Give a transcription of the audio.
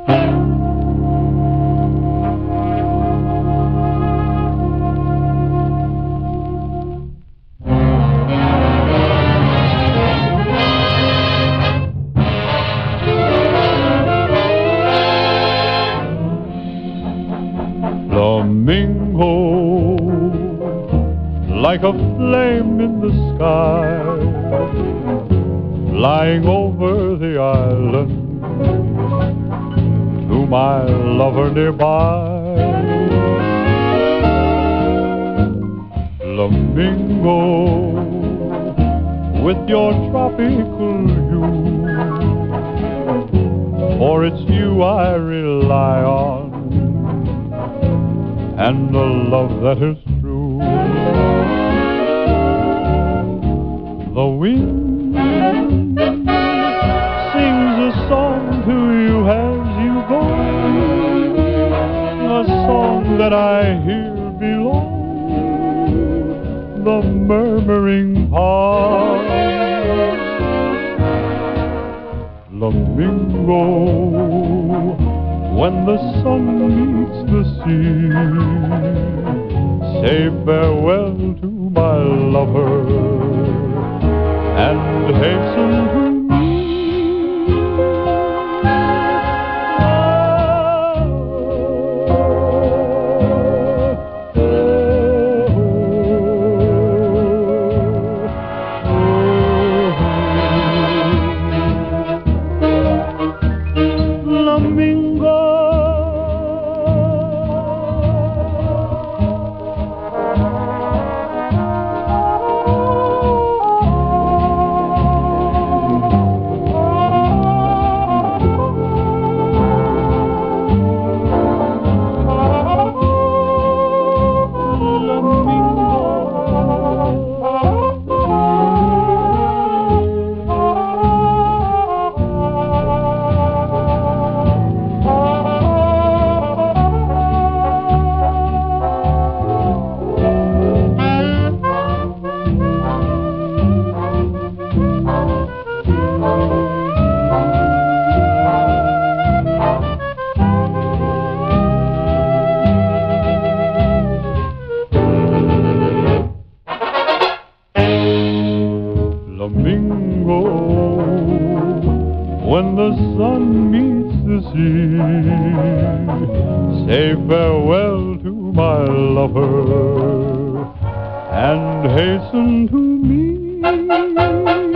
Flamingo, like a flame in the sky, flying over the island to my lover nearby. Flamingo, with your tropical hue, for it's you I rely on, and a love that is true. The wind sings a song to you as you go, a song that I hear below the murmuring pond. Flamingo, when the sun meets the sea, say farewell to my lover and hasten to me. Flamingo, Flamingo, when the sun meets the sea, say farewell to my lover and hasten to me.